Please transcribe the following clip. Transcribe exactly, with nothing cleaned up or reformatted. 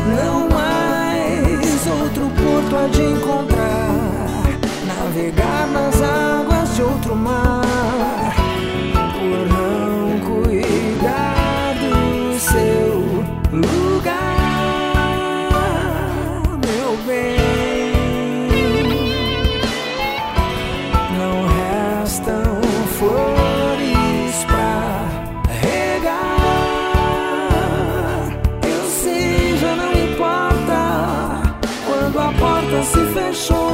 Não mais outro porto a de encontrar, navegar nas águas de outro mar, por não cuidar do seu lugar, meu bem. Não restam flores pra regar. Eu sei, já não importa quando a porta se fechou.